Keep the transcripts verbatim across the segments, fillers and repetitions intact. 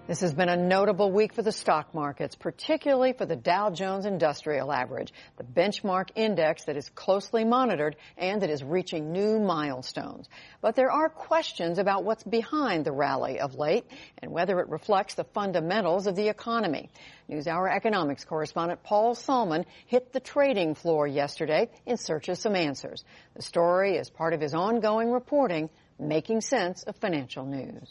This has been a notable week for the stock markets, particularly for the Dow Jones Industrial Average, the benchmark index that is closely monitored and that is reaching new milestones. But there are questions about what's behind the rally of late and whether it reflects the fundamentals of the economy. NewsHour economics correspondent Paul Solman hit the trading floor yesterday in search of some answers. The story is part of his ongoing reporting, Making Sense of Financial News.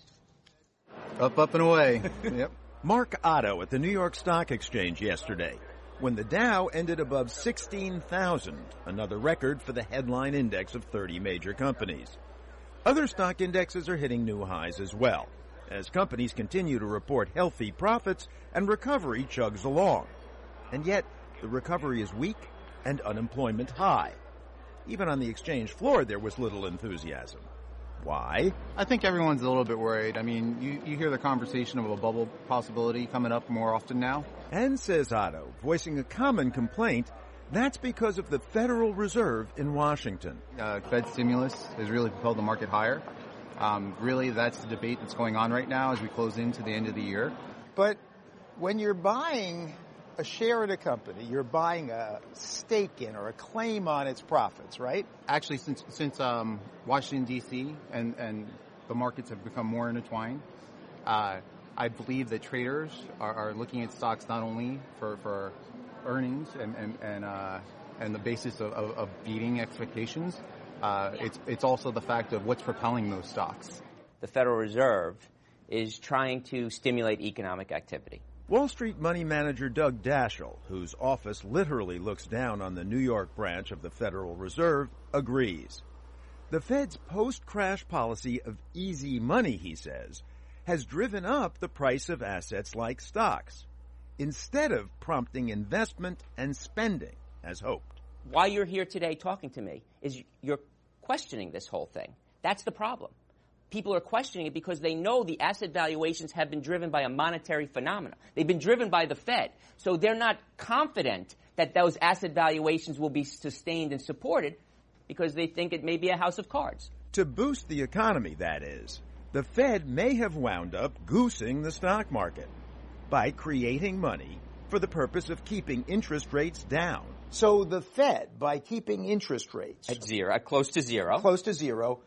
Up, up, and away. Yep. Mark Otto at the New York Stock Exchange yesterday, when the Dow ended above sixteen thousand, another record for the headline index of thirty major companies. Other stock indexes are hitting new highs as well, as companies continue to report healthy profits and recovery chugs along. And yet, the recovery is weak and unemployment high. Even on the exchange floor, there was little enthusiasm. Why? I think everyone's a little bit worried. I mean, you, you hear the conversation of a bubble possibility coming up more often now. And, says Otto, voicing a common complaint, that's because of the Federal Reserve in Washington. Uh, Fed stimulus has really propelled the market higher. Um, really, that's the debate that's going on right now as we close into the end of the year. But when you're buying a share in a company, you're buying a stake in or a claim on its profits, right? Actually, since since um, Washington, D C and, and the markets have become more intertwined, uh, I believe that traders are, are looking at stocks not only for, for earnings and and and, uh, and the basis of, of, of beating expectations. Uh, it's it's also the fact of what's propelling those stocks. The Federal Reserve is trying to stimulate economic activity. Wall Street money manager Doug Daschle, whose office literally looks down on the New York branch of the Federal Reserve, agrees. The Fed's post-crash policy of easy money, he says, has driven up the price of assets like stocks, instead of prompting investment and spending, as hoped. Why you're here today talking to me is you're questioning this whole thing. That's the problem. People are questioning it because they know the asset valuations have been driven by a monetary phenomenon. They've been driven by the Fed. So they're not confident that those asset valuations will be sustained and supported because they think it may be a house of cards. To boost the economy, that is, the Fed may have wound up goosing the stock market by creating money for the purpose of keeping interest rates down. So the Fed, by keeping interest rates at zero, at close to zero, close to zero,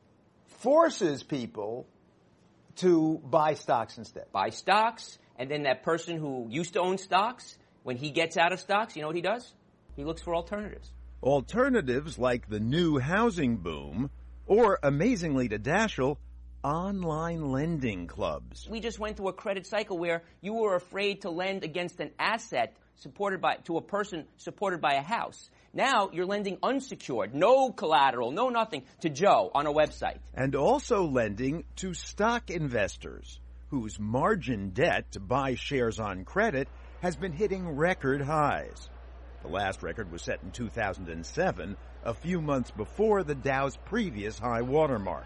forces people to buy stocks instead. Buy stocks, and then that person who used to own stocks, when he gets out of stocks, you know what he does? He looks for alternatives. Alternatives like the new housing boom, or, amazingly to Daschle, online lending clubs. We just went through a credit cycle where you were afraid to lend against an asset supported by to a person supported by a house. Now you're lending unsecured, no collateral, no nothing, to Joe on a website. And also lending to stock investors, whose margin debt to buy shares on credit has been hitting record highs. The last record was set in two thousand seven, a few months before the Dow's previous high watermark.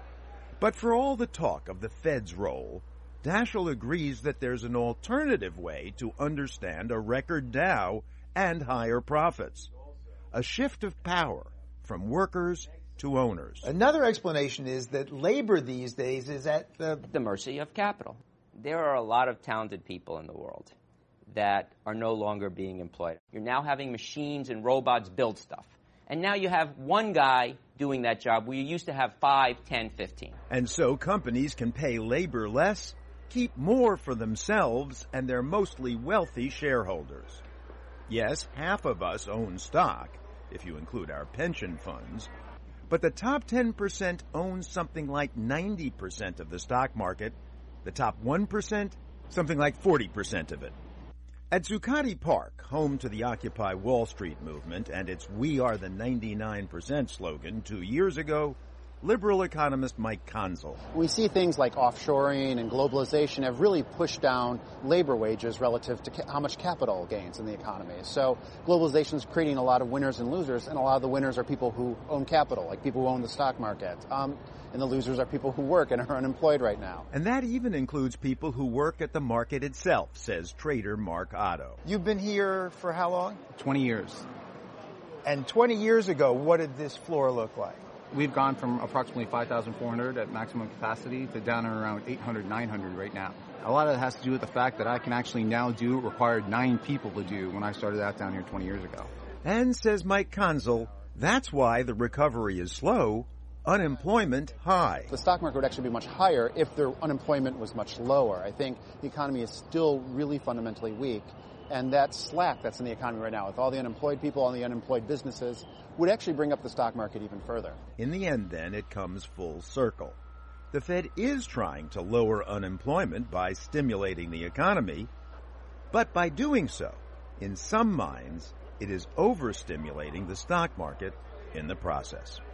But for all the talk of the Fed's role, Daschle agrees that there's an alternative way to understand a record Dow and higher profits. A shift of power from workers to owners. Another explanation is that labor these days is at the, the mercy of capital. There are a lot of talented people in the world that are no longer being employed. You're now having machines and robots build stuff. And now you have one guy doing that job where you used to have five, ten, fifteen. And so companies can pay labor less, keep more for themselves and their mostly wealthy shareholders. Yes, half of us own stock, if you include our pension funds, but the top ten percent own something like ninety percent of the stock market, the top one percent, something like forty percent of it. At Zuccotti Park, home to the Occupy Wall Street movement and its We Are the ninety-nine percent slogan two years ago, liberal economist Mike Conzel. We see things like offshoring and globalization have really pushed down labor wages relative to ca- how much capital gains in the economy. So globalization is creating a lot of winners and losers, and a lot of the winners are people who own capital, like people who own the stock market. Um, and the losers are people who work and are unemployed right now. And that even includes people who work at the market itself, says trader Mark Otto. You've been here for how long? twenty years. And twenty years ago, what did this floor look like? we've gone from approximately five thousand four hundred at maximum capacity to down around eight hundred, nine hundred right now. A lot of it has to do with the fact that I can actually now do what required nine people to do when I started out down here twenty years ago. And, says Mike Konzel, that's why the recovery is slow, unemployment high. The stock market would actually be much higher if their unemployment was much lower. I think the economy is still really fundamentally weak, and that slack that's in the economy right now, with all the unemployed people, all the unemployed businesses, would actually bring up the stock market even further. In the end, then, it comes full circle. The Fed is trying to lower unemployment by stimulating the economy, but by doing so, in some minds, it is overstimulating the stock market in the process.